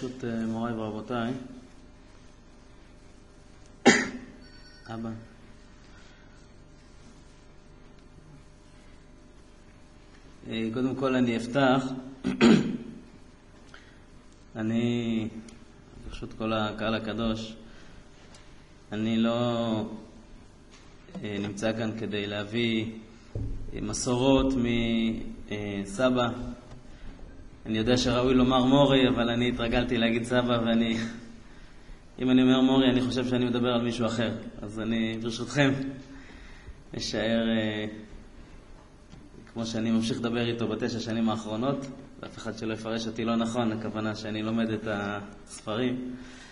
ברשות מוריי ורבותיי, אבא, קודם כל אני אפתח. אני, ברשות כל הקהל הקדוש, אני לא נמצא כאן כדי להביא מסורות מסבא. אני יודע שראוי לומר מורי, אבל אני התרגלתי להגיד סבא, אם אני אומר מורי, אני חושב שאני מדבר על מישהו אחר. אז אני, ברשותכם, אשאר כמו שאני ממשיך לדבר איתו ב9 שנים האחרונות, ואף אחד שלא יפרש אותי לא נכון, הכוונה שאני לומד את הספרים.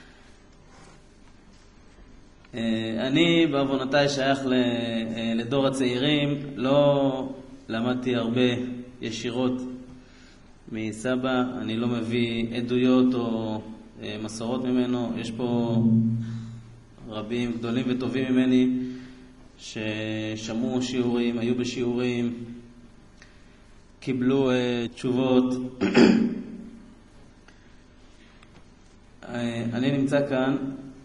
אני בעוונותיי שייך לדור הצעירים, לא למדתי הרבה ישירות מסבא, אני לא מביא עדויות או מסורות ממנו. יש פה רבים גדולים וטובים ממני ששמעו שיעורים, היו בשיעורים, קיבלו תשובות. אני נמצא כאן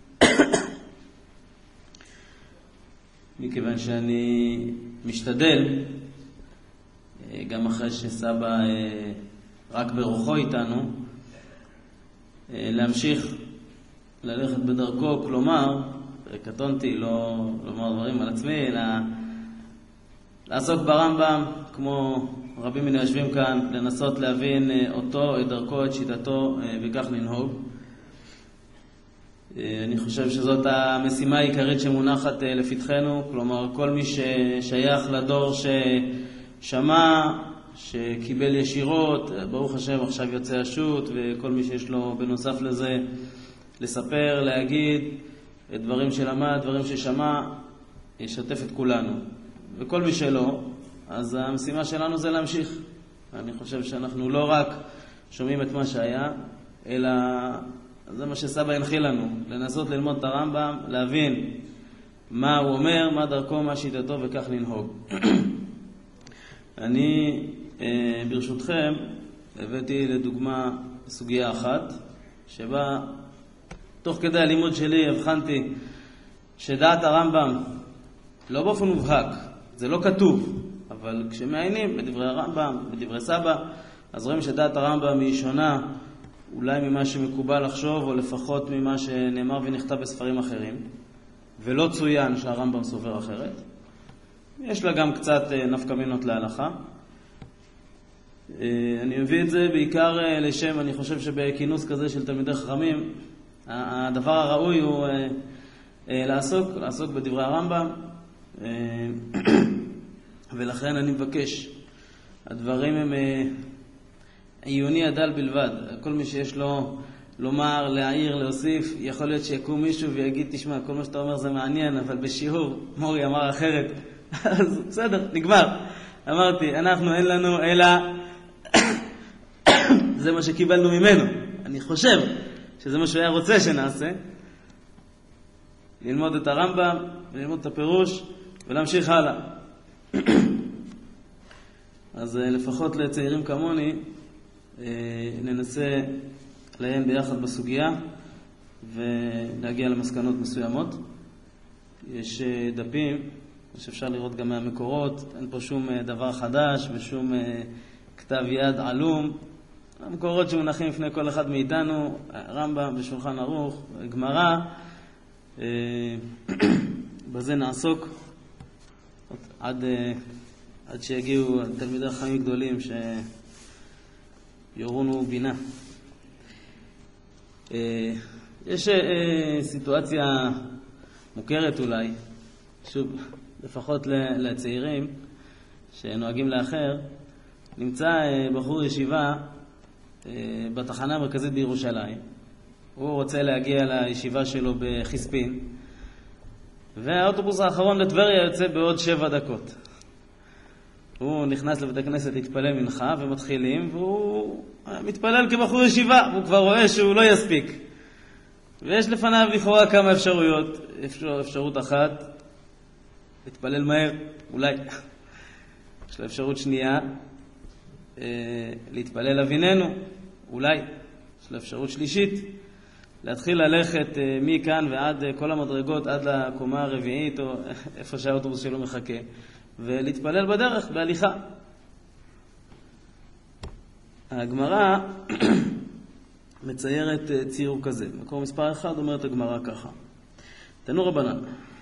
מכיוון שאני משתדל, גם אחרי שסבא רק ברוחו איתנו, להמשיך ללכת בדרכו, כלומר, קטונתי, לא לומר דברים על עצמי, אלא לעסוק ברמב"ם, כמו רבים מן היושבים כאן, לנסות להבין אותו, את דרכו, את שיטתו, וכך לנהוג. אני חושב שזאת המשימה העיקרית שמונחת לפתחנו, כלומר, כל מי ששייך לדור ששמע, שקיבל ישירות, ברוך השם עכשיו יוצא השו"ת, וכל מי שיש לו בנוסף לזה לספר, להגיד את דברים שלמד, דברים ששמע, ישתף את כולנו. וכל מי שלא, אז המשימה שלנו זה להמשיך. אני חושב שאנחנו לא רק שומעים את מה שהיה, אלא זה מה שסבא הנחיל לנו, לנסות ללמוד את הרמב"ם, להבין מה הוא אומר, מה דרכו, מה שיטתו, וכך לנהוג. אני ברשותכם הבאתי לדוגמה סוגיה אחת שבה תוך כדי הלימוד שלי הבחנתי שדעת הרמב"ם לא באופן מובהק, זה לא כתוב, אבל כשמעיינים בדברי הרמב"ם, בדברי סבא, אז רואים שדעת הרמב"ם היא שונה אולי ממה שמקובל לחשוב, או לפחות ממה שנאמר ונכתב בספרים אחרים, ולא צוין שהרמב"ם סובר אחרת. יש לה גם קצת נפקא מינות להלכה. אני מביא את זה בעיקר לשם, אני חושב שבכינוס כזה של תלמידי חכמים, הדבר הראוי הוא לעסוק בדברי הרמב"ם, ולכן אני מבקש, הדברים הם עיוני הדל בלבד. כל מי שיש לו לומר, להעיר, להוסיף, יכול להיות שיקום מישהו ויגיד, תשמע, כל מה שאתה אומר זה מעניין, אבל בשיעור מורי אמר אחרת. אז בסדר, נגמר. אמרתי, אנחנו אין לנו אלא זה מה שקיבלנו ממנו. אני חושב שזה מה שהוא היה רוצה שנעשה, ללמוד את הרמב"ם וללמוד את הפירוש ולהמשיך הלאה. אז לפחות לצעירים כמוני ננסה לעיין ביחד בסוגיה ולהגיע למסקנות מסוימות. יש דפים שאפשר לראות גם מהמקורות, אין פה שום דבר חדש ושום כתב יד עלום. המקורות שמונחים לפני כל אחד מאיתנו, רמב"ם ושולחן ערוך, גמרא, בזה נעסוק עד שיגיעו תלמידי חכמים גדולים שיורונו בינה. יש סיטואציה מוכרת אולי, שוב, לפחות לצעירים שנוהגים לאחר. נמצא בחור ישיבה בתחנה המרכזית בירושלים. הוא רוצה להגיע לישיבה שלו בחיספין, והאוטובוס האחרון לטבריה יוצא בעוד 7 דקות. הוא נכנס לבית הכנסת להתפלל מנחה ומתחילים, והוא מתפלל כבחור ישיבה, הוא כבר רואה שהוא לא יספיק. ויש לפניו לכאורה כמה אפשרויות. אפשרות אחת, להתפלל מהר, אולי. יש לו אפשרות שנייה, להתפלל אביננו, אולי. יש לה אפשרות שלישית, להתחיל ללכת מכאן ועד כל המדרגות, עד לקומה הרביעית, או איפה שהאוטובוס שלו מחכה, ולהתפלל בדרך, בהליכה. הגמרא מציירת ציור כזה. מקור מספר 1 אומרת הגמרא ככה. תנו רבנן.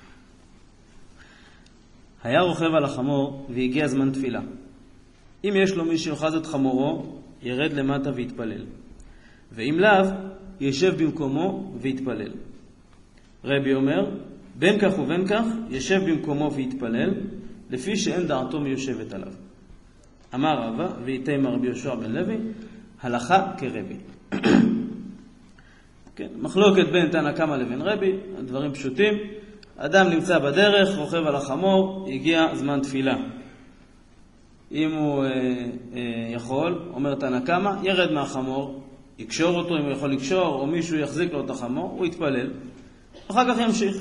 היה רוכב על החמור והגיע זמן תפילה. אם יש לו מי שיוחז את חמורו, ירד למטה ויתפלל. ואם לאו, ישב במקומו ויתפלל. רבי אומר, בין כך ובין כך, ישב במקומו ויתפלל, לפי שאין דעתו מיושבת עליו. אמר רבא, ויתימה רבי יהושע בן לוי, הלכה כרבי. כן, מחלוקת בין תנא קמא לבין רבי, הדברים פשוטים. אדם נמצא בדרך, רוכב על החמור, הגיע זמן תפילה. אם הוא יכול, אומר תנא קמא, ירד מהחמור, יקשור אותו אם הוא יכול לקשור, או מישהו יחזיק לו את החמור, הוא יתפלל. אחר כך ימשיך.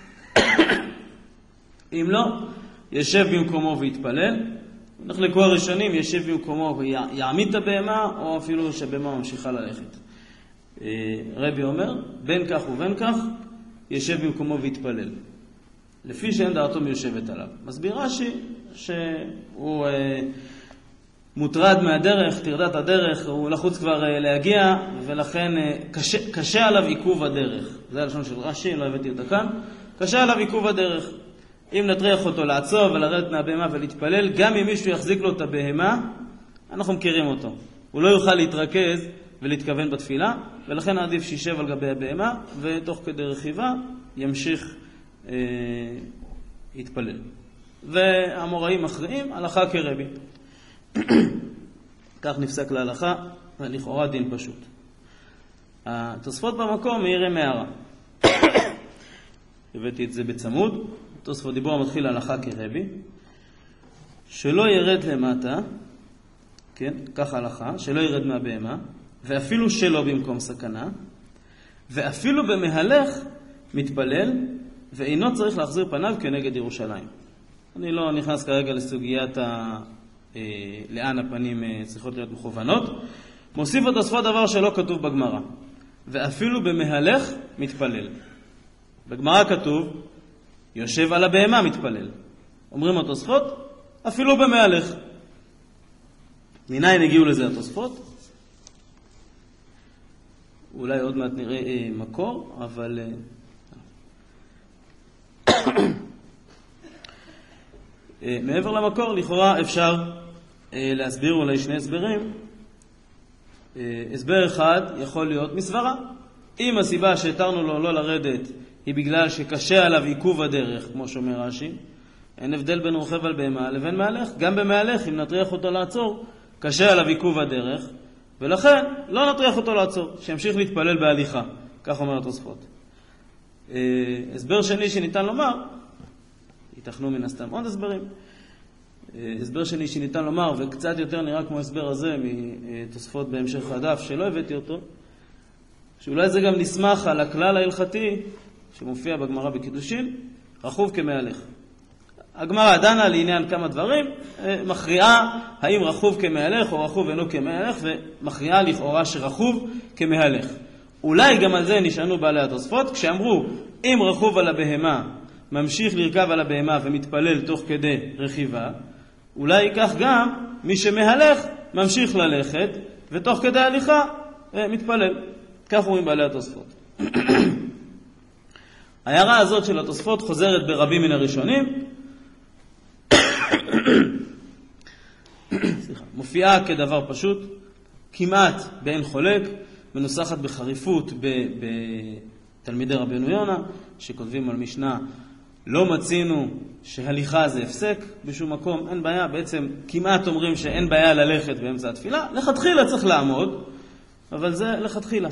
אם לא, ישב במקומו ויתפלל. נחלקו הראשונים, ישב במקומו ויעמיד את הבהמה, או אפילו שהבהמה ממשיכה ללכת. רבי אומר, בין כך ובין כך, ישב במקומו ויתפלל. לפי שאין דעתו מיושבת עליו. מסביר רש"י שהוא מוטרד מהדרך, תרדת הדרך, הוא לחוץ כבר להגיע, ולכן קשה עליו עיכוב הדרך. זה הלשון של רש"י, לא הבאתי אותה כאן. קשה עליו עיכוב הדרך. אם נטריח אותו לעצור ולרדת מהבהמה ולהתפלל, גם אם מישהו יחזיק לו את הבהמה, אנחנו מכירים אותו. הוא לא יוכל להתרכז ולהתכוון בתפילה, ולכן עדיף שישב על גבי הבהמה, ותוך כדי רכיבה ימשיך להתפלל. והאמוראים מכריעים, הלכה כרבי. כך נפסק להלכה, ולכאורה דין פשוט. התוספות במקום מעירי מערה. הבאתי את זה בצמוד. תוספות דיבור מתחיל להלכה כרבי. שלא ירד למטה, כן, כך ההלכה, שלא ירד מהבהמה, ואפילו שלא במקום סכנה, ואפילו במהלך מתפלל, ואינו צריך להחזיר פניו כנגד ירושלים. אני לא נכנס כרגע לסוגיית לאן הפנים צריכות להיות מכוונות. מוסיף התוספות דבר שלא כתוב בגמרא. ואפילו במהלך מתפלל. בגמרא כתוב, יושב על הבהמה מתפלל. אומרים התוספות, אפילו במהלך. מניין הגיעו לזה התוספות? אולי עוד מעט נראה מקור, אבל מעבר למקור, לכאורה אפשר להסביר אולי שני הסברים. הסבר אחד יכול להיות מסברה. אם הסיבה שהתרנו לו לא לרדת היא בגלל שקשה עליו עיכוב הדרך, כמו שאומר רש"י, אין הבדל בין רוכב על בהמה לבין מהלך. גם במהלך, אם נטריח אותו לעצור, קשה עליו עיכוב הדרך, ולכן לא נטריח אותו לעצור, שימשיך להתפלל בהליכה. כך אומר התוספות. הסבר שני שניתן לומר, ייתכנו מן הסתם עוד הסברים, הסבר שני שניתן לומר, וקצת יותר נראה כמו הסבר הזה מתוספות בהמשך הדף שלא הבאתי אותו, שאולי זה גם נסמך על הכלל ההלכתי שמופיע בגמרא בקידושין, רכוב כמהלך. הגמרא דנה לעניין כמה דברים, מכריעה האם רכוב כמהלך או רכוב אינו כמהלך, ומכריעה לכאורה שרכוב כמהלך. אולי גם על זה נשענו בעלי התוספות, כשאמרו אם רכוב על הבהמה ממשיך לרכב על הבהמה ומתפלל תוך כדי רכיבה, אולי כך גם מי שמהלך ממשיך ללכת ותוך כדי הליכה מתפלל. כך אומרים בעלי התוספות. ההערה הזאת של התוספות חוזרת ברבים מן הראשונים, מופיעה כדבר פשוט, כמעט באין חולק, מנוסחת בחריפות בתלמידי רבנו יונה, שכותבים על משנה, לא מצינו שהליכה זה הפסק בשום מקום, אין בעיה, בעצם כמעט אומרים שאין בעיה ללכת באמצע התפילה, לכתחילה צריך לעמוד, אבל זה לכתחילה.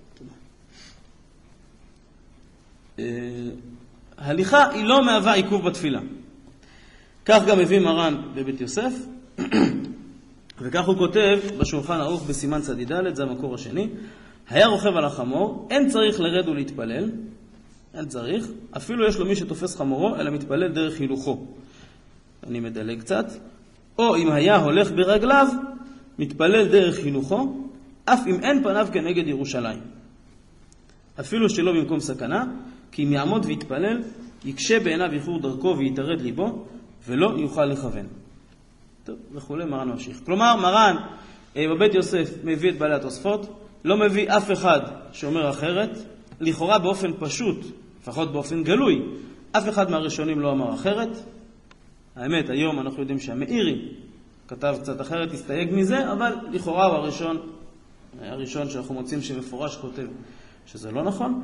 הליכה היא לא מהווה עיכוב בתפילה. כך גם הביא מרן בבית יוסף, וכך הוא כותב בשולחן ערוך בסימן צדידלת, זה המקור השני, היה רוכב על החמור, אין צריך לרד ולהתפלל, אין צריך, אפילו יש לו מי שתופס חמורו, אלא מתפלל דרך הילוכו. אני מדלג קצת. או אם היה הולך ברגליו, מתפלל דרך הילוכו, אף אם אין פניו כנגד ירושלים. אפילו שלא במקום סכנה, כי אם יעמוד ויתפלל, יקשה בעיניו איחור דרכו ויתרד ליבו, ולא יוכל לכוון. טוב, וכולי, מרן ממשיך. כלומר, מרן בבית יוסף מביא את בעלי התוספות, לא מביא אף אחד שאומר אחרת, לכאורה באופן פשוט, לפחות באופן גלוי, אף אחד מהראשונים לא אמר אחרת. האמת, היום אנחנו יודעים שהמאירי כתב קצת אחרת, הסתייג מזה, אבל לכאורה הוא הראשון שאנחנו מוצאים שמפורש כותב שזה לא נכון.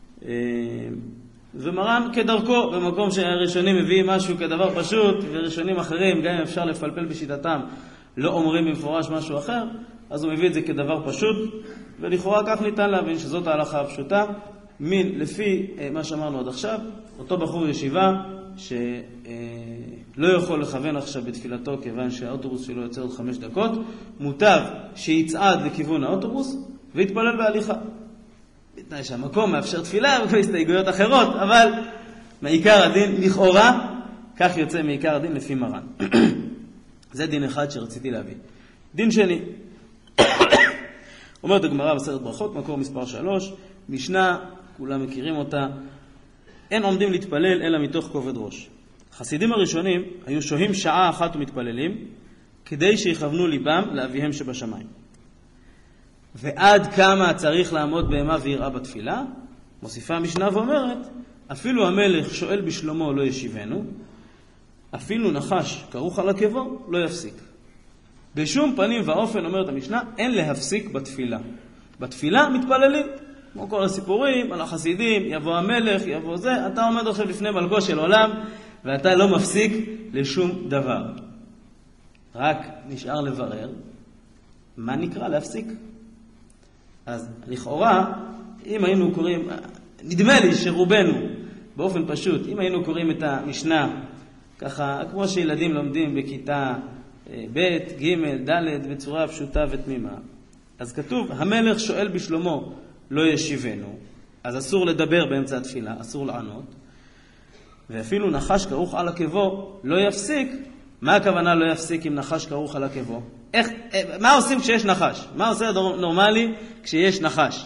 ומרן כדרכו, במקום שהראשונים מביאים משהו כדבר פשוט, וראשונים אחרים, גם אם אפשר לפלפל בשיטתם, לא אומרים במפורש משהו אחר, אז הוא מביא את זה כדבר פשוט, ולכאורה כך ניתן להבין שזאת ההלכה הפשוטה, לפי מה שאמרנו עד עכשיו, אותו בחור ישיבה שלא יכול לכוון עכשיו בתפילתו כיוון שהאוטובוס שלו יוצא עוד 5 דקות, מוטב שיצעד לכיוון האוטובוס ויתפלל בהליכה. בתנאי שהמקום מאפשר תפילה והסתייגויות אחרות, אבל מעיקר הדין לכאורה, כך יוצא מעיקר הדין לפי מרן. זה דין אחד שרציתי להביא. דין שני, אומרת הגמרא בסרט ברכות, מקור מספר 3, משנה, כולם מכירים אותה, אין עומדים להתפלל אלא מתוך כובד ראש. חסידים הראשונים היו שוהים שעה אחת ומתפללים, כדי שיכוונו ליבם לאביהם שבשמיים. ועד כמה צריך לעמוד בהמה ויראה בתפילה? מוסיפה המשנה ואומרת, אפילו המלך שואל בשלומו לא ישיבנו, אפילו נחש כרוך על עקבו לא יפסיק. בשום פנים ואופן, אומרת המשנה, אין להפסיק בתפילה. בתפילה מתפללים, כמו כל הסיפורים על החסידים, יבוא המלך, יבוא זה, אתה עומד עכשיו לפני מלכו של עולם, ואתה לא מפסיק לשום דבר. רק נשאר לברר, מה נקרא להפסיק? אז לכאורה, אם היינו קוראים, נדמה לי שרובנו, באופן פשוט, אם היינו קוראים את המשנה, ככה, כמו שילדים לומדים בכיתה ב', ג', ד', בצורה פשוטה ותמימה, אז כתוב, המלך שואל בשלומו לא ישיבנו, אז אסור לדבר באמצע התפילה, אסור לענות, ואפילו נחש כרוך על עקבו לא יפסיק. מה הכוונה לא יפסיק אם נחש כרוך על עקבו? מה עושים כשיש נחש? מה עושה נורמלי כשיש נחש?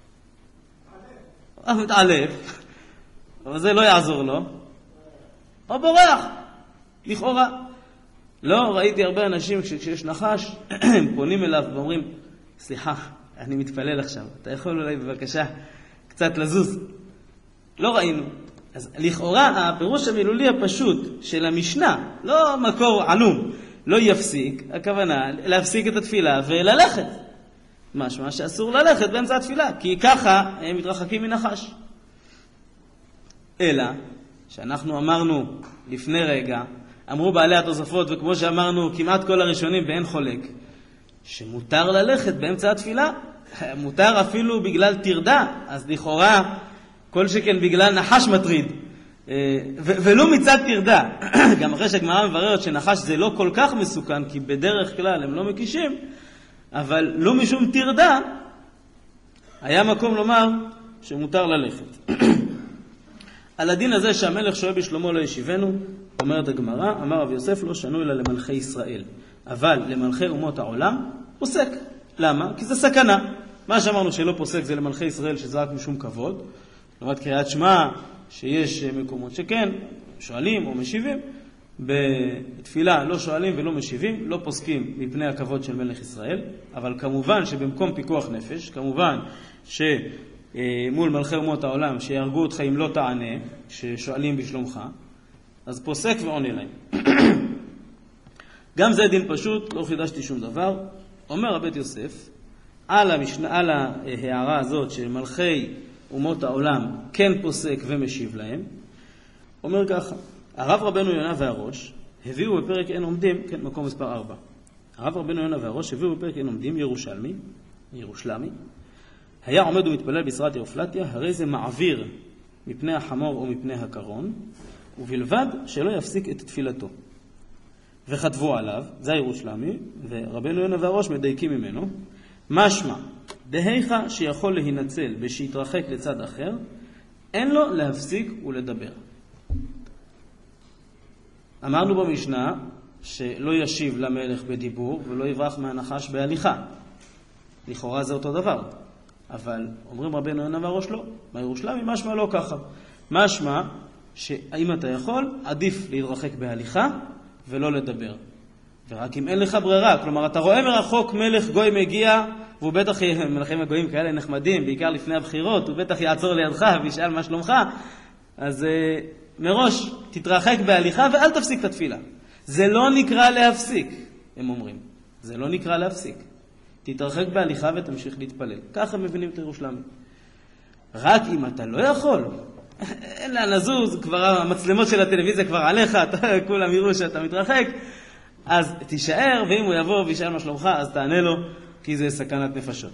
מתעלף, אבל זה לא יעזור לו, או בורח, לכאורה. לא, ראיתי הרבה אנשים כשיש נחש, הם פונים אליו ואומרים, סליחה, אני מתפלל עכשיו, אתה יכול אולי בבקשה קצת לזוז? לא ראינו. אז לכאורה הפירוש המילולי הפשוט של המשנה, לא מקור עלום, לא יפסיק, הכוונה להפסיק את התפילה וללכת. משמע שאסור ללכת באמצע התפילה, כי ככה הם מתרחקים מנחש. אלא שאנחנו אמרנו לפני רגע, אמרו בעלי התוספות, וכמו שאמרנו כמעט כל הראשונים ואין חולק, שמותר ללכת באמצע התפילה, מותר אפילו בגלל תרדה, אז לכאורה כל שכן בגלל נחש מטריד, ולא מצד תרדה. גם אחרי שהגמרא מבררת שנחש זה לא כל כך מסוכן, כי בדרך כלל הם לא מקישים, אבל לא משום תרדה, היה מקום לומר שמותר ללכת. על הדין הזה שהמלך שואל בשלומו לא ישיבנו, אומרת הגמרא, אמר רב יוסף לא שנו אלא למלכי ישראל, אבל למלכי אומות העולם פוסק. למה? כי זה סכנה. מה שאמרנו שלא פוסק זה למלכי ישראל שזה רק משום כבוד, לעומת קריאת שמע שיש מקומות שכן שואלים או משיבים, בתפילה לא שואלים ולא משיבים, לא פוסקים מפני הכבוד של מלך ישראל, אבל כמובן שבמקום פיקוח נפש, כמובן שמול מלכי אומות העולם שיהרגו אותך אם לא תענה, ששואלים בשלומך, אז פוסק ועונה להם. גם זה דין פשוט, לא חידשתי שום דבר. אומר הבית יוסף, על ההערה הזאת של מלכי אומות העולם כן פוסק ומשיב להם, אומר ככה, הרב רבנו יונה והראש הביאו בפרק אין עומדים, כן, מקום מספר 4. הרב רבנו יונה והראש הביאו בפרק אין עומדים ירושלמי, היה עומד ומתפלל בסרת ירופלטיה, הרי זה מעביר מפני החמור או מפני הקרון, ובלבד שלא יפסיק את תפילתו. וכתבו עליו, זה הירושלמי, ורבנו יונה והראש מדייקים ממנו, משמע, דהיכה שיכול להינצל ושיתרחק לצד אחר, אין לו להפסיק ולדבר. אמרנו במשנה שלא ישיב למלך בדיבור ולא יברח מהנחש בהליכה. לכאורה זה אותו דבר. אבל אומרים רבנו יונה והראש לא. בירושלמי משמע לא ככה. משמע שאם אתה יכול, עדיף להתרחק בהליכה ולא לדבר. ורק אם אין לך ברירה, כלומר אתה רואה מרחוק מלך גוי מגיע, והוא בטח, מלכים הגויים כאלה נחמדים, בעיקר לפני הבחירות, הוא בטח יעצור לידך וישאל מה שלומך, אז מראש תתרחק בהליכה ואל תפסיק את התפילה. זה לא נקרא להפסיק, הם אומרים. זה לא נקרא להפסיק. תתרחק בהליכה ותמשיך להתפלל. ככה מבינים את ירושלמי. רק אם אתה לא יכול, אין לה לזוז, כבר המצלמות של הטלוויזיה כבר עליך, כולם יראו שאתה מתרחק, אז תישאר, ואם הוא יבוא וישאל מה שלומך, אז תענה לו, כי זה סכנת נפשות.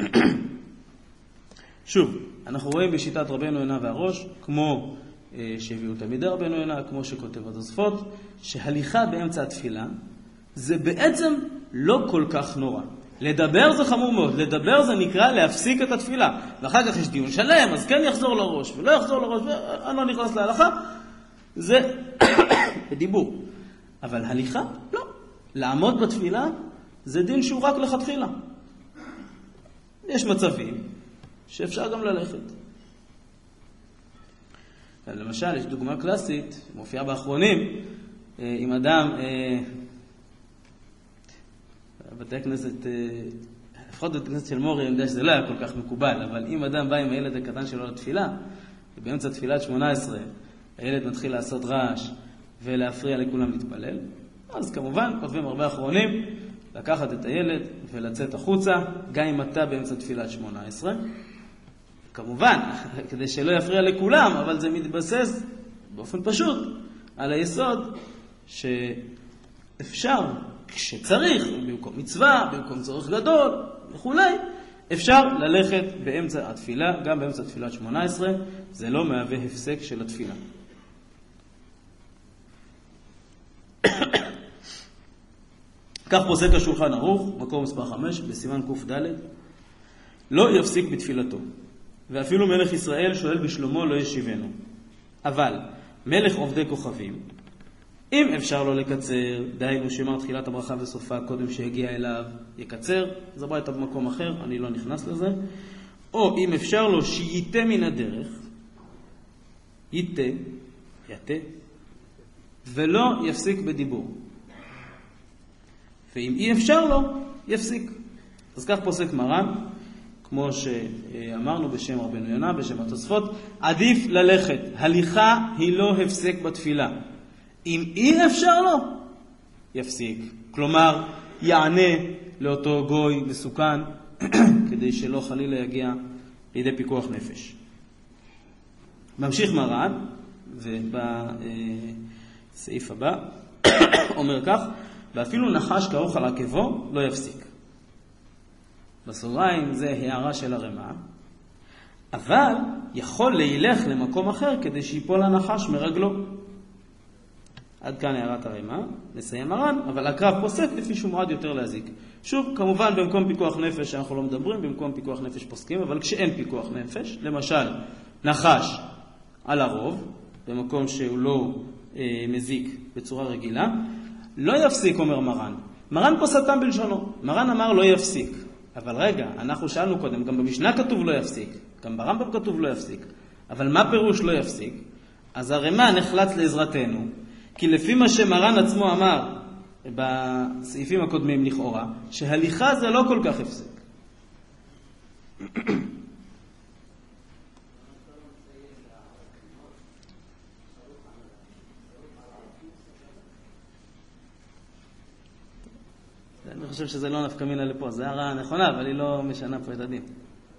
שוב, אנחנו רואים בשיטת רבנו יונה והראש, כמו שהביאו תלמידי רבנו יונה, כמו שכותב התוספות, שהליכה באמצע התפילה, זה בעצם לא כל כך נורא. לדבר זה חמור מאוד, לדבר זה נקרא להפסיק את התפילה, ואחר כך יש דיון שלם, אז כן יחזור לראש, ולא יחזור לראש, ואני לא נכנס להלכה, זה דיבור. אבל הליכה, לא. לעמוד בתפילה, זה דין שהוא רק לכתחילה. יש מצבים שאפשר גם ללכת. למשל, יש דוגמה קלאסית, מופיעה באחרונים, עם אדם, בתי הכנסת, לפחות בתי הכנסת של מורי, אני יודע שזה לא היה כל כך מקובל, אבל אם אדם בא עם הילד הקטן שלו לתפילה, ובאמצע תפילת 18, הילד מתחיל לעשות רעש ולהפריע לכולם להתפלל, אז כמובן, כותבים הרבה אחרונים, לקחת את הילד ולצאת החוצה, גם אם אתה באמצע תפילת 18. כמובן, כדי שלא יפריע לכולם, אבל זה מתבסס באופן פשוט על היסוד שאפשר, כשצריך, במקום מצווה, במקום צורך גדול וכו', אפשר ללכת באמצע התפילה, גם באמצע תפילת 18, זה לא מהווה הפסק של התפילה. כך פוסק השולחן ערוך, מקור מספר 5, בסימן קד, לא יפסיק בתפילתו. ואפילו מלך ישראל שואל בשלומו לא ישיבנו. אבל מלך עובדי כוכבים, אם אפשר לו לקצר, דהיינו שמר תחילת הברכה וסופה קודם שהגיע אליו, יקצר, זה בא איתה במקום אחר, אני לא נכנס לזה. או אם אפשר לו שייתה מן הדרך, יתה, ולא יפסיק בדיבור. ואם אי אפשר לו, יפסיק. אז כך פוסק מרן, כמו שאמרנו בשם רבנו יונה, בשם התוספות, עדיף ללכת. הליכה היא לא הפסק בתפילה. אם אי אפשר לו, יפסיק. כלומר, יענה לאותו גוי מסוכן, כדי שלא חלילה יגיע לידי פיקוח נפש. ממשיך מרן, ובסעיף הבא, אומר כך, ואפילו נחש כרוך על עקבו, לא יפסיק. בסוגריים זה הערה של הרמ"א, אבל יכול להילך למקום אחר כדי שיפול הנחש מרגלו. עד כאן הערת הרמ"א, מסיים מרן, אבל הקרב פוסק לפי שהוא מועד יותר להזיק. שוב, כמובן במקום פיקוח נפש אנחנו לא מדברים, במקום פיקוח נפש פוסקים, אבל כשאין פיקוח נפש, למשל נחש על הרוב, במקום שהוא לא מזיק בצורה רגילה, לא יפסיק, אומר מרן. מרן פה סתם בלשונו. מרן אמר לא יפסיק. אבל רגע, אנחנו שאלנו קודם, גם במשנה כתוב לא יפסיק, גם ברמב"ם כתוב לא יפסיק. אבל מה פירוש לא יפסיק? אז הרמ"א נחלץ לעזרתנו, כי לפי מה שמרן עצמו אמר בסעיפים הקודמים לכאורה, שהליכה זה לא כל כך הפסיק. אני חושב שזה לא נפקא מינה לפה, זה הערה נכונה, אבל היא לא משנה פה את הדין.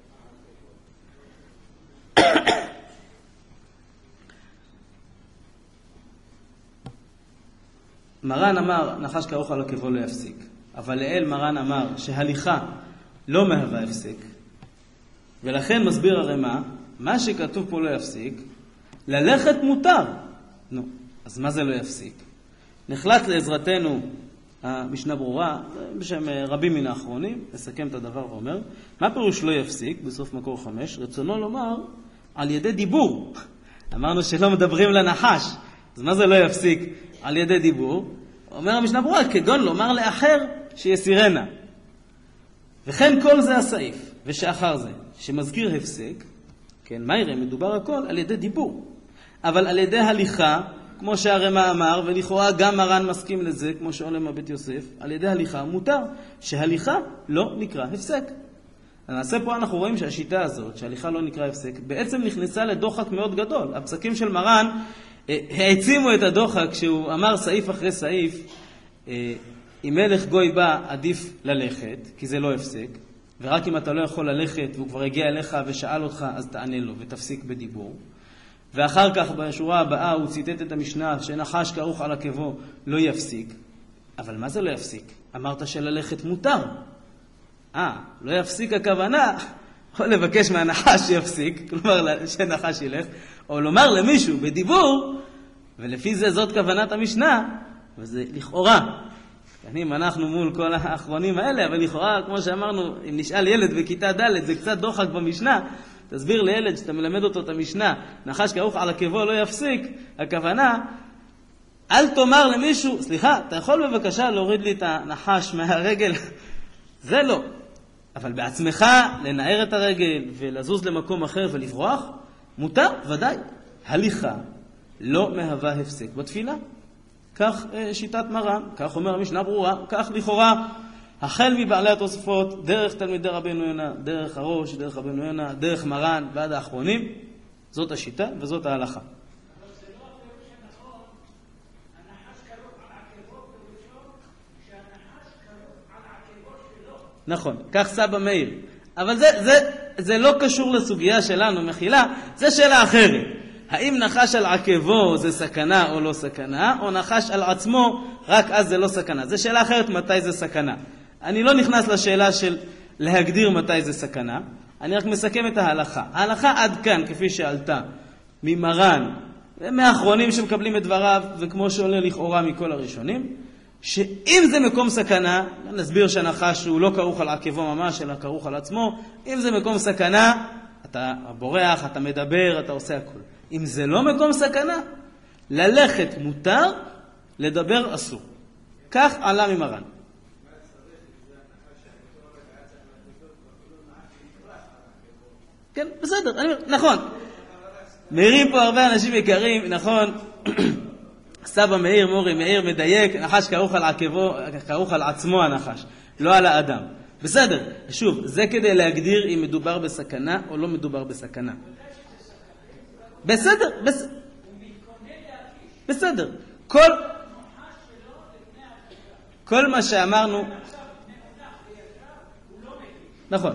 מרן אמר, נחש כרוך על עקבו לא יפסיק, אבל לאל מרן אמר שהליכה לא מהווה הפסיק, ולכן מסביר הרמ"א, מה שכתוב פה לא יפסיק, ללכת מותר. נו, אז מה זה לא יפסיק? נחלט לעזרתנו המשנה ברורה, בשם רבים מן האחרונים, נסכם את הדבר ואומר, מה פירוש לא יפסיק, בסוף מקור 5, רצונו לומר, על ידי דיבור. אמרנו שלא מדברים לנחש, אז מה זה לא יפסיק? על ידי דיבור. אומר המשנה ברורה, כגון לומר לאחר שיסירנה. וכן כל זה הסעיף, ושאחר זה, שמזכיר הפסק, כן, מה יראה? מדובר הכל על ידי דיבור. אבל על ידי הליכה, כמו שהרמ"א אמר, ולכאורה גם מרן מסכים לזה, כמו שעולה מבית יוסף, על ידי הליכה מותר, שהליכה לא נקרא הפסק. למעשה פה אנחנו רואים שהשיטה הזאת, שההליכה לא נקרא הפסק, בעצם נכנסה לדוחק מאוד גדול. הפסקים של מרן העצימו את הדוחק כשהוא אמר סעיף אחרי סעיף, אם מלך גוי בא עדיף ללכת, כי זה לא הפסק, ורק אם אתה לא יכול ללכת והוא כבר הגיע אליך ושאל אותך, אז תענה לו ותפסיק בדיבור. ואחר כך בשורה הבאה הוא ציטט את המשנה שנחש כרוך על עקבו לא יפסיק. אבל מה זה לא יפסיק? אמרת שללכת מותר. לא יפסיק הכוונה, או לבקש מהנחש שיפסיק, כלומר שנחש ילך, או לומר למישהו בדיבור, ולפי זה זאת כוונת המשנה, וזה לכאורה. אם אנחנו מול כל האחרונים האלה, אבל לכאורה, כמו שאמרנו, אם נשאל ילד בכיתה ד' זה קצת דוחק במשנה, תסביר לילד שאתה מלמד אותו את המשנה, נחש כרוך על עקבו לא יפסיק, הכוונה, אל תאמר למישהו, סליחה, אתה יכול בבקשה להוריד לי את הנחש מהרגל? זה לא. אבל בעצמך לנער את הרגל ולזוז למקום אחר ולברוח, מותר, ודאי. הליכה לא מהווה הפסק בתפילה. כך שיטת מרן, כך אומר המשנה ברורה, כך לכאורה, החל מבעלי התוספות, דרך תלמידי רבנו יונה, דרך הראש, דרך רבנו יונה, דרך מרן ועד האחרונים, זאת השיטה וזאת ההלכה. אבל זה לא הפירוש הנכון, הנחש כרוך על עקבו פירושו, שהנחש כרוך על עקבו שלו. נכון, כך סבא מאיר. אבל זה לא קשור לסוגיה שלנו, מחילה, זה שאלה אחרת. האם נחש על עקבו זה סכנה או לא סכנה, או נחש על עצמו, רק אז זה לא סכנה. זה שאלה אחרת מתי זה סכנה. אני לא נכנס לשאלה של להגדיר מתי זה סכנה, אני רק מסכם את ההלכה. ההלכה עד כאן, כפי שעלתה, ממרן, מהאחרונים שמקבלים את דבריו, וכמו שעולה לכאורה מכל הראשונים, שאם זה מקום סכנה, נסביר שהנחש הוא לא כרוך על עקבו ממש, אלא כרוך על עצמו, אם זה מקום סכנה, אתה בורח, אתה מדבר, אתה עושה הכל. אם זה לא מקום סכנה, ללכת מותר, לדבר אסור. כך עלה ממרן. כן, בסדר, נכון. מעירים פה הרבה אנשים יקרים, נכון. סבא מאיר, מורי מאיר, מדייק, נחש כרוך על עקבו, כרוך על עצמו הנחש, לא על האדם. בסדר, שוב, זה כדי להגדיר אם מדובר בסכנה או לא מדובר בסכנה. בסדר, בסדר. כל מה שאמרנו, נכון.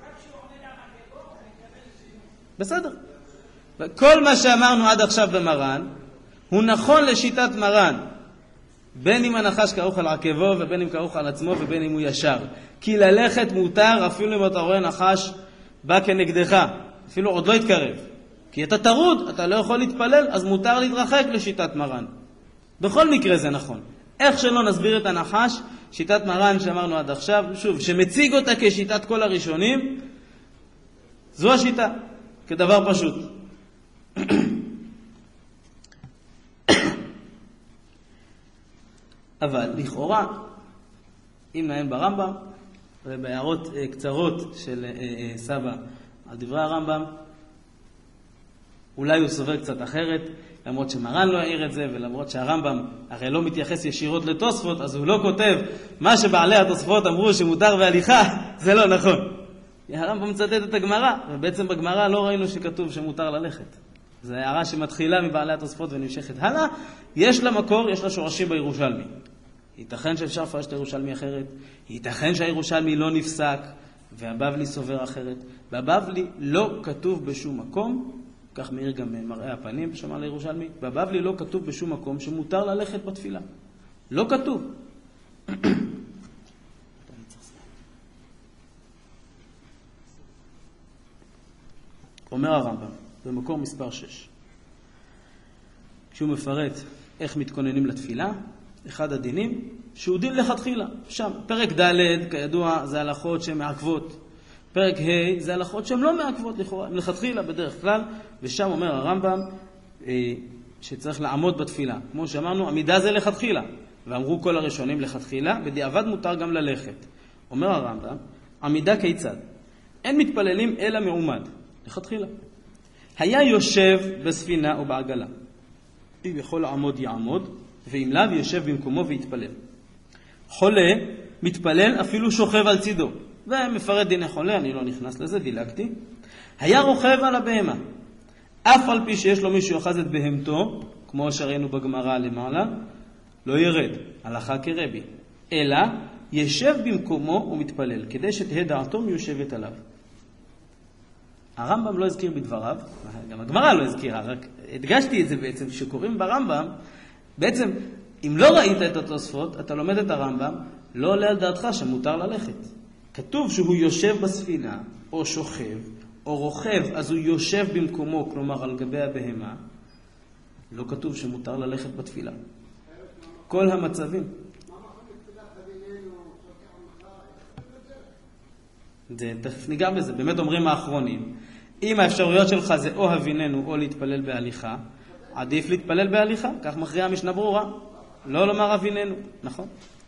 בסדר. כל מה שאמרנו עד עכשיו במרן, הוא נכון לשיטת מרן, בין אם הנחש כרוך על עקבו ובין אם כרוך על עצמו ובין אם הוא ישר. כי ללכת מותר אפילו אם אתה רואה נחש בא כנגדך, אפילו עוד לא יתקרב. כי אתה טרוד, אתה לא יכול להתפלל, אז מותר להתרחק לשיטת מרן. בכל מקרה זה נכון. איך שלא נסביר את הנחש, שיטת מרן שאמרנו עד עכשיו, שוב, שמציג אותה כשיטת כל הראשונים, זו השיטה, כדבר פשוט. אבל לכאורה, אם נעיין ברמב"ם, ובהערות קצרות של סבא על דברי הרמב"ם, אולי הוא סובר קצת אחרת, למרות שמרן לא העיר את זה, ולמרות שהרמב"ם הרי לא מתייחס ישירות לתוספות, אז הוא לא כותב מה שבעלי התוספות אמרו שמותר בהליכה, זה לא נכון. הרמב"ם מצטט את הגמרא, ובעצם בגמרא לא ראינו שכתוב שמותר ללכת. זו הערה שמתחילה מבעלי התוספות ונמשכת הלאה. יש לה מקור, יש לה שורשים בירושלמי. ייתכן שאפשר לפרש את הירושלמי אחרת, ייתכן שהירושלמי לא נפסק, והבבלי סובר אחרת. בבבלי לא כתוב בשום מקום, כך מאיר גם מראה הפנים בשמה לירושלמי, בבבלי לא כתוב בשום מקום שמותר ללכת בתפילה. לא כתוב. אומר הרמב"ם, במקור מספר 6, כשהוא מפרט איך מתכוננים לתפילה, אחד הדינים שהוא דין לכתחילה. שם, פרק ד' כידוע זה הלכות שהן מעכבות. פרק ה' זה הלכות שהן לא מעכבות לכאורה, הן לכתחילה בדרך כלל, ושם אומר הרמב"ם שצריך לעמוד בתפילה. כמו שאמרנו, עמידה זה לכתחילה, ואמרו כל הראשונים לכתחילה, בדיעבד מותר גם ללכת. אומר הרמב"ם, עמידה כיצד? אין מתפללים אלא מעומד, לכתחילה. היה יושב בספינה או בעגלה. אם יכול לעמוד יעמוד, ואם לאו יושב במקומו ויתפלל. חולה מתפלל אפילו שוכב על צידו. ומפרט דיני חולה, אני לא נכנס לזה, דילגתי. היה רוכב על הבהמה. אף על פי שיש לו מישהו יוחז את בהמתו, כמו שראינו בגמרא למעלה, לא ירד, הלכה כרבי. אלא ישב במקומו ומתפלל, כדי שתהיה דעתו מיושבת עליו. הרמב"ם לא הזכיר בדבריו, גם הגמרא לא הזכירה, רק הדגשתי את זה בעצם, כשקוראים ברמב"ם, בעצם, אם לא ראית את התוספות, אתה לומד את הרמב"ם, לא עולה על דעתך שמותר ללכת. כתוב שהוא יושב בספינה, או שוכב, או רוכב, אז הוא יושב במקומו, כלומר על גבי הבהמה. לא כתוב שמותר ללכת בתפילה. כל המצבים. תכף ניגע בזה, באמת אומרים האחרונים. אם האפשרויות שלך זה או הביננו או להתפלל בהליכה, עדיף להתפלל בהליכה, כך מכריעה משנה ברורה. לא לומר הביננו, נכון?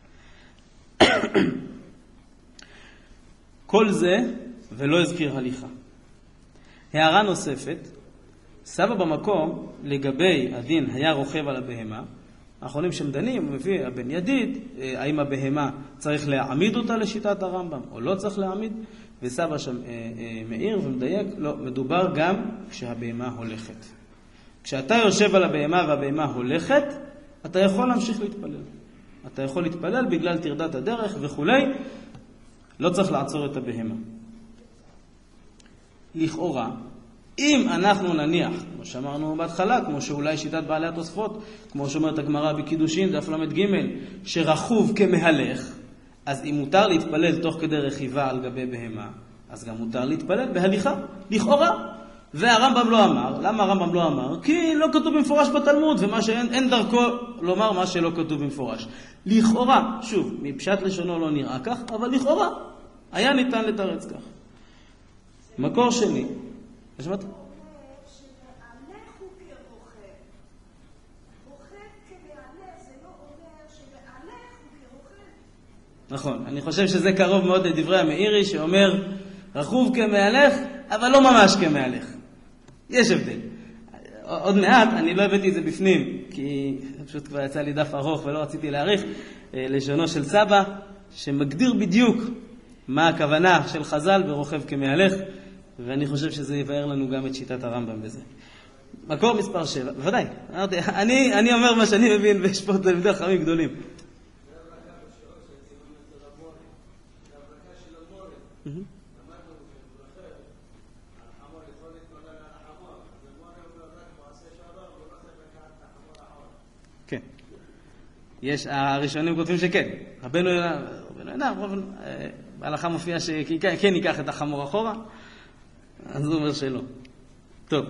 כל זה ולא הזכיר הליכה. הערה נוספת, סבא במקום לגבי הדין היה רוכב על הבהמה, האחרונים שמדנים, מביא הבן ידיד, האם הבהמה צריך להעמיד אותה לשיטת הרמב"ם או לא צריך להעמיד, וסבא שם מאיר ומדייק, לא, מדובר גם כשהבהמה הולכת. כשאתה יושב על הבהמה והבהמה הולכת, אתה יכול להמשיך להתפלל. אתה יכול להתפלל בגלל תרדת הדרך וכולי, לא צריך לעצור את הבהמה. לכאורה, אם אנחנו נניח, כמו שאמרנו בהתחלה, כמו שאולי שיטת בעלי התוספות, כמו שאומרת הגמרא בקידושין, דף למד ג', שרכוב כמהלך, אז אם מותר להתפלל תוך כדי רכיבה על גבי בהמה, אז גם מותר להתפלל בהליכה, לכאורה. והרמב"ם לא אמר. למה הרמב"ם לא אמר? כי לא כתוב במפורש בתלמוד, ומה שאין דרכו לומר מה שלא כתוב במפורש. לכאורה, שוב, מפשט לשונו לא נראה כך, אבל לכאורה היה ניתן לתרץ כך. מקור שני. שמעת? שמהלך הוא כרוכב. רוכב כמהלך זה לא אומר שמהלך הוא כרוכב. נכון, אני חושב שזה קרוב מאוד לדברי המאירי שאומר רכוב כמהלך, אבל לא ממש כמהלך. יש הבדל. עוד מעט, אני לא הבאתי את זה בפנים, כי פשוט כבר יצא לי דף ארוך ולא רציתי להאריך, לשונו של סבא, שמגדיר בדיוק מה הכוונה של חז"ל ברוכב כמהלך, ואני חושב שזה יבאר לנו גם את שיטת הרמב"ם בזה. מקור מספר 7, בוודאי. אני אומר מה שאני מבין, ויש פה תלמידי חכמים גדולים. כן. הראשונים כותבים שכן. רבנו יונה, בהלכה מופיע שכן ייקח את החמור אחורה, אז הוא אומר שלא. טוב.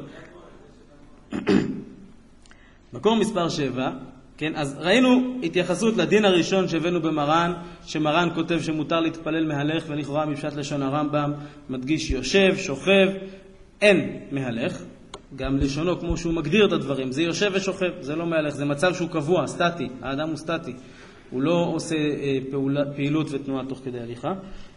מקור מספר 7, כן, אז ראינו התייחסות לדין הראשון שהבאנו במרן, שמרן כותב שמותר להתפלל מהלך, ולכאורה מפשט לשון הרמב"ם מדגיש יושב, שוכב, אין מהלך. גם לשונו כמו שהוא מגדיר את הדברים, זה יושב ושוכב, זה לא מהלך, זה מצב שהוא קבוע, סטטי, האדם הוא סטטי, הוא לא עושה פעילות ותנועה תוך כדי הליכה.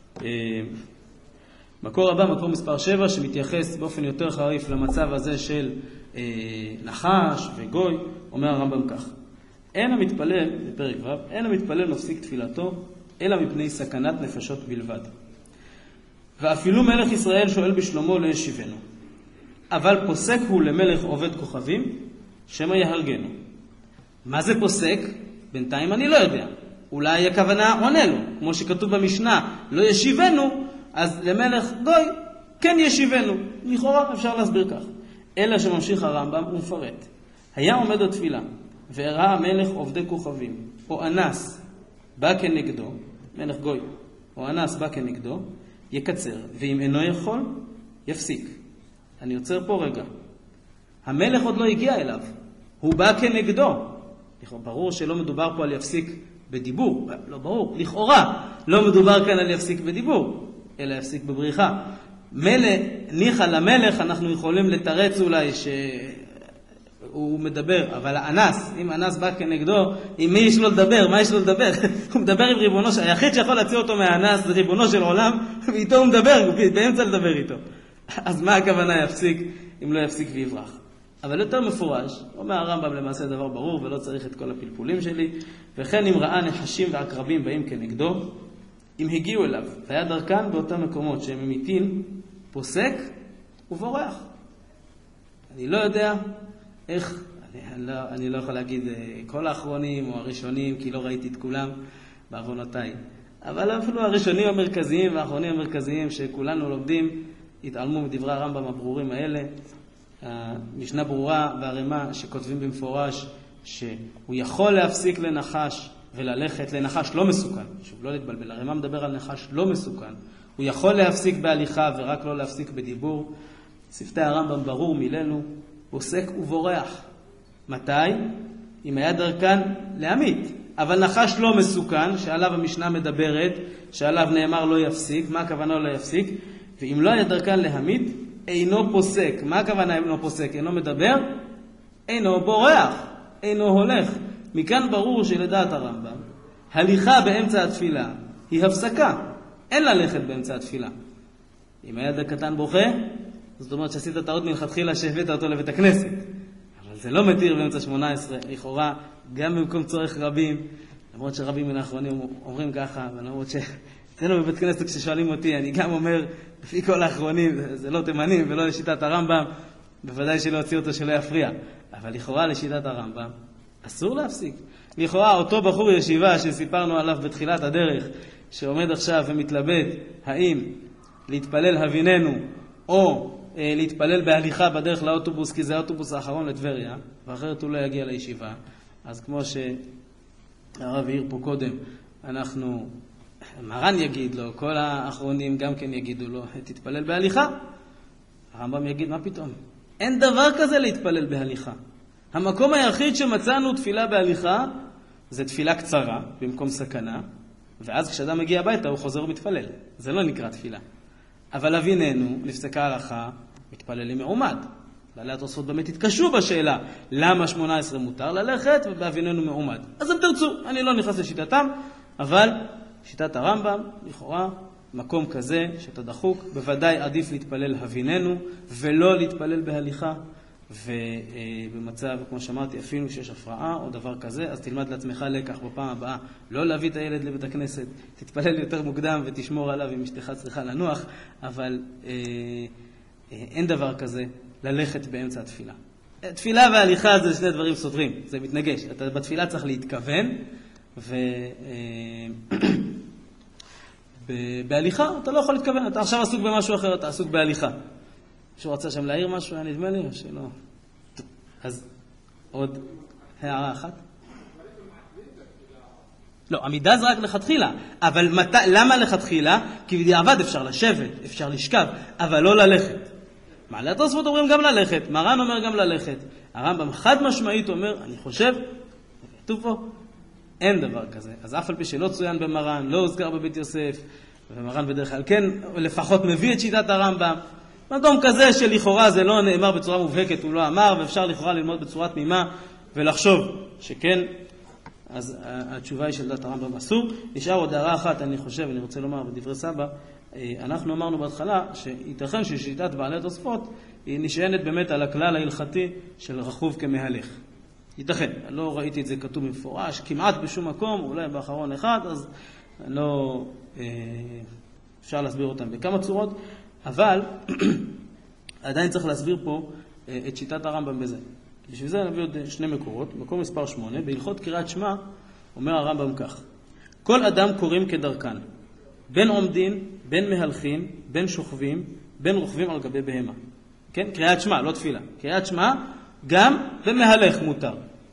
מקור הבא, מקור מספר 7, שמתייחס באופן יותר חריף למצב הזה של נחש וגוי, אומר הרמב"ם כך: אין המתפלל, בפרק ו', אין המתפלל מפסיק תפילתו, אלא מפני סכנת נפשות בלבד. ואפילו מלך ישראל שואל בשלומו להשיבנו. אבל פוסק הוא למלך עובד כוכבים, שמא יהרגנו. מה זה פוסק? בינתיים אני לא יודע. אולי הכוונה עונה לו, כמו שכתוב במשנה, לא ישיבנו, אז למלך גוי כן ישיבנו. לכאורה אפשר להסביר כך. אלא שממשיך הרמב"ם ומפרט. היה עומד התפילה, והראה המלך עובדי כוכבים, או אנס בא כנגדו, מלך גוי, או אנס בא כנגדו, יקצר, ואם אינו יכול, יפסיק. אני עוצר פה רגע. המלך עוד לא הגיע אליו. הוא בא כנגדו. ברור שלא מדובר פה על יפסיק בדיבור. לא ברור. לכאורה לא מדובר כאן על יפסיק בדיבור, אלא יפסיק בבריחה. ניחא למלך אנחנו יכולים לתרץ אולי הוא מדבר, אבל האנס, אם האנס בא כנגדו, עם מי יש לו לדבר? מה יש לו לדבר? הוא מדבר עם ריבונו, היחיד שיכול להציע אותו מהאנס זה ריבונו של עולם, ואיתו הוא מדבר, הוא באמצע לדבר איתו. אז מה הכוונה יפסיק, אם לא יפסיק ויברח? אבל יותר מפורש, אומר הרמב"ם למעשה דבר ברור, ולא צריך את כל הפלפולים שלי, וכן אם ראה נחשים ועקרבים באים כנגדו, אם הגיעו אליו, והיה דרכן באותם מקומות שהם ממיתים, פוסק ובורח. אני לא יודע איך, אני לא יכול להגיד כל האחרונים או הראשונים, כי לא ראיתי את כולם בעוונותיי. אבל אפילו הראשונים המרכזיים והאחרונים המרכזיים שכולנו לומדים, התעלמו מדברי הרמב"ם הברורים האלה. המשנה ברורה והרמה שכותבים במפורש שהוא יכול להפסיק לנחש וללכת לנחש לא מסוכן. שוב, לא להתבלבל, הרמה מדבר על נחש לא מסוכן. הוא יכול להפסיק בהליכה ורק לא להפסיק בדיבור. שפתי הרמב"ם ברור מילנו, פוסק ובורח. מתי? אם היה דרכן להמית. אבל נחש לא מסוכן, שעליו המשנה מדברת, שעליו נאמר לא יפסיק. מה הכוונה לא יפסיק? ואם לא היה דרכן להמית, אינו פוסק. מה הכוונה אינו פוסק? אינו מדבר? אינו בורח. אינו הולך. מכאן ברור שלדעת הרמב"ם, הליכה באמצע התפילה היא הפסקה. אין ללכת באמצע התפילה. אם היה קטן בוכה, זאת אומרת שעשית טעות מלכתחילה שהבאת אותו לבית הכנסת. אבל זה לא מתיר באמצע 18, לכאורה, גם במקום צורך רבים, למרות שרבים מן האחרונים אומרים ככה, ולמרות שאצלנו בבית כנסת כששואלים אותי, אני גם אומר, לפי כל האחרונים, זה לא תימנים ולא לשיטת הרמב"ם, בוודאי שלא הוציא אותו שלא יפריע. אבל לכאורה לשיטת הרמב"ם, אסור להפסיק. לכאורה אותו בחור ישיבה שסיפרנו עליו בתחילת הדרך, שעומד עכשיו ומתלבט האם להתפלל הביננו או להתפלל בהליכה בדרך לאוטובוס, כי זה האוטובוס האחרון לטבריה, ואחרת הוא לא יגיע לישיבה. אז כמו שהרב העיר פה קודם, מרן יגיד לו, כל האחרונים גם כן יגידו לו, תתפלל בהליכה. הרמב"ם יגיד, מה פתאום? אין דבר כזה להתפלל בהליכה. המקום היחיד שמצאנו תפילה בהליכה, זה תפילה קצרה, במקום סכנה, ואז כשאדם מגיע הביתה הוא חוזר ומתפלל. זה לא נקרא תפילה. אבל אביננו, נפסקה הלכה, מתפללים מעומד. בעלי התוספות באמת התקשו בשאלה, למה 18 מותר ללכת ובאביננו מעומד. אז הם תרצו, אני לא נכנס לשיטתם, אבל שיטת הרמב"ם, לכאורה, מקום כזה שאתה דחוק, בוודאי עדיף להתפלל הביננו ולא להתפלל בהליכה. ובמצב, כמו שאמרתי, אפילו שיש הפרעה או דבר כזה, אז תלמד לעצמך לקח בפעם הבאה, לא להביא את הילד לבית הכנסת, תתפלל יותר מוקדם ותשמור עליו אם אשתך צריכה לנוח, אבל אין דבר כזה ללכת באמצע התפילה. תפילה והליכה זה שני דברים סותרים, זה מתנגש. אתה בתפילה צריך להתכוון, בהליכה אתה לא יכול להתכוון, אתה עכשיו עסוק במשהו אחר, אתה עסוק בהליכה. מישהו רצה שם להעיר משהו, היה נדמה לי, או שלא? אז עוד הערה אחת? לא, עמידה זה רק לכתחילה. אבל למה לכתחילה? כי בדיעבד אפשר לשבת, אפשר לשכב, אבל לא ללכת. מעלה התוספות אומרים גם ללכת, מרן אומר גם ללכת. הרמב"ם חד משמעית אומר, אני חושב, כתוב פה, אין דבר כזה. אז אף על פי שלא צוין במרן, לא הוזכר בבית יוסף, ומרן בדרך כלל כן, לפחות מביא את שיטת הרמב"ם. מקום כזה שלכאורה זה לא נאמר בצורה מובהקת, הוא לא אמר, ואפשר לכאורה ללמוד בצורה תמימה ולחשוב שכן, אז התשובה היא של דת הרמב"ם אסור. נשאר עוד הערה אחת, אני חושב, אני רוצה לומר בדברי סבא, אנחנו אמרנו בהתחלה שייתכן ששיטת בעלי התוספות היא נשענת באמת על הכלל ההלכתי של רכוב כמהלך. ייתכן, לא ראיתי את זה כתוב במפורש, כמעט בשום מקום, אולי באחרון אחד, אז לא אפשר להסביר אותם בכמה צורות, אבל עדיין צריך להסביר פה את שיטת הרמב"ם בזה. בשביל זה נביא עוד שני מקורות. מקור מספר 8, בהלכות קריאת שמע, אומר הרמב"ם כך: כל אדם קוראים כדרכן, בין עומדים, בין מהלכים, בין שוכבים, בין רוכבים על גבי בהמה. כן? קריאת שמע, לא תפילה. קריאת שמע, גם במהלך מותר.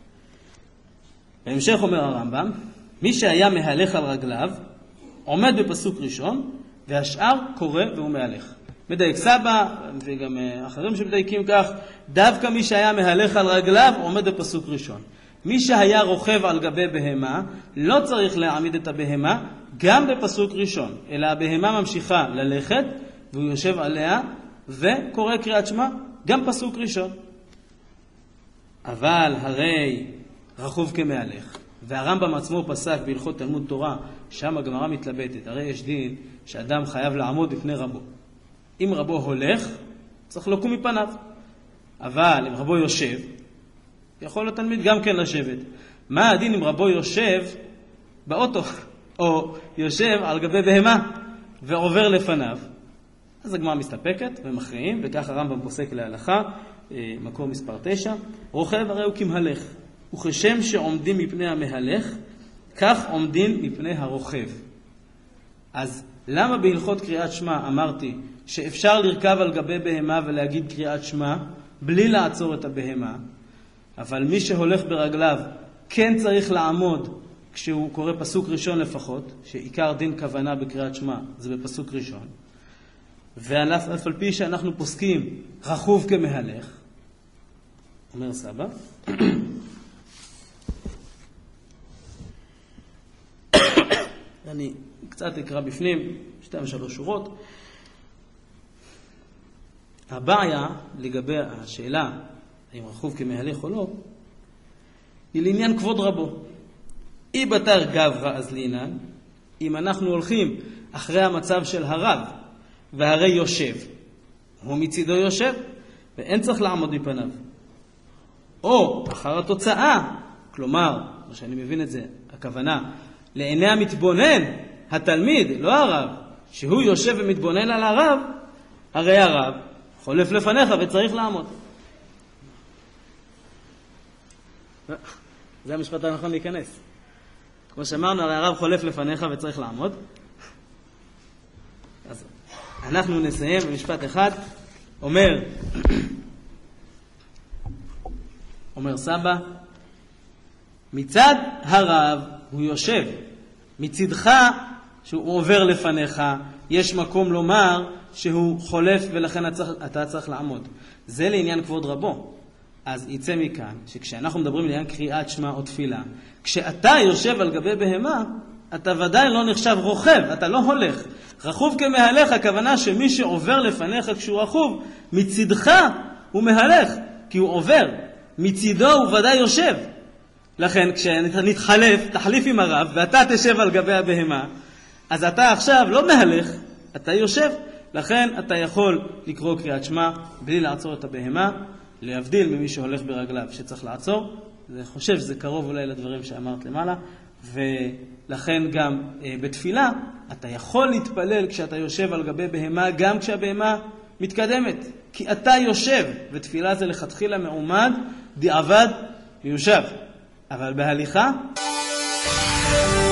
בהמשך אומר הרמב"ם, מי שהיה מהלך על רגליו, עומד בפסוק ראשון, והשאר קורא והוא מהלך. מדייק סבא, וגם אחרים שמדייקים כך, דווקא מי שהיה מהלך על רגליו, עומד בפסוק ראשון. מי שהיה רוכב על גבי בהמה, לא צריך להעמיד את הבהמה, גם בפסוק ראשון, אלא הבהמה ממשיכה ללכת, והוא יושב עליה, וקורא קריאת שמע, גם פסוק ראשון. אבל הרי רכוב כמהלך. והרמב"ם עצמו פסק בהלכות תלמוד תורה, שם הגמרא מתלבטת. הרי יש דין שאדם חייב לעמוד בפני רבו. אם רבו הולך, צריך לקום מפניו. אבל אם רבו יושב, יכול התלמיד גם כן לשבת. מה הדין אם רבו יושב באוטו, או יושב על גבי בהמה ועובר לפניו? אז הגמרא מסתפקת ומכריעים, וכך הרמב"ם פוסק להלכה, מקור מספר 9, רוכב הרי הוא כמהלך, וכשם שעומדים מפני המהלך, כך עומדים מפני הרוכב. אז למה בהלכות קריאת שמע אמרתי שאפשר לרכב על גבי בהמה ולהגיד קריאת שמע בלי לעצור את הבהמה, אבל מי שהולך ברגליו כן צריך לעמוד כשהוא קורא פסוק ראשון לפחות, שעיקר דין כוונה בקריאת שמע זה בפסוק ראשון, ואף על פי שאנחנו פוסקים רכוב כמהלך, אומר סבא, אני קצת אקרא בפנים, 2-3 שורות. הבעיה לגבי השאלה האם רכוב כמהלך או לא, היא לעניין כבוד רבו. אי בתר גברא אז לינן, אם אנחנו הולכים אחרי המצב של הרב, והרי יושב, הוא מצידו יושב, ואין צריך לעמוד מפניו. או אחר התוצאה, כלומר, מה שאני מבין את זה, הכוונה, לעיני המתבונן, התלמיד, לא הרב, שהוא יושב ומתבונן על הרב, הרי הרב חולף לפניך וצריך לעמוד. זה המשפט הנכון להיכנס. כמו שאמרנו, הרי הרב חולף לפניך וצריך לעמוד. אז אנחנו נסיים במשפט אחד. אומר סבא, מצד הרב הוא יושב, מצדך שהוא עובר לפניך, יש מקום לומר שהוא חולף ולכן אתה צריך לעמוד. זה לעניין כבוד רבו. אז יצא מכאן שכשאנחנו מדברים לעניין קריאת שמע או תפילה, כשאתה יושב על גבי בהמה, אתה ודאי לא נחשב רוכב, אתה לא הולך. רכוב כמהלך, הכוונה שמי שעובר לפניך כשהוא רכוב, מצדך הוא מהלך, כי הוא עובר. מצידו הוא ודאי יושב. לכן כשנתחלף, תחליף עם הרב, ואתה תשב על גבי הבהמה, אז אתה עכשיו לא מהלך, אתה יושב. לכן אתה יכול לקרוא קריאת שמע בלי לעצור את הבהמה, להבדיל ממי שהולך ברגליו שצריך לעצור. אני חושב שזה קרוב אולי לדברים שאמרת למעלה, ולכן גם בתפילה אתה יכול להתפלל כשאתה יושב על גבי בהמה, גם כשהבהמה מתקדמת, כי אתה יושב, ותפילה זה לכתחילה מעומד, דיעבד מיושב. אבל בהליכה